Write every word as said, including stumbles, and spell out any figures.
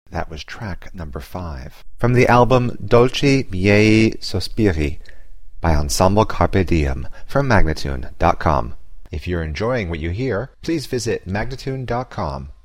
That was track number five. From the album Dolci Miei Sospiri by Ensemble Carpe Diem from Magnatune dot com. If you're enjoying what you hear, please visit Magnatune dot com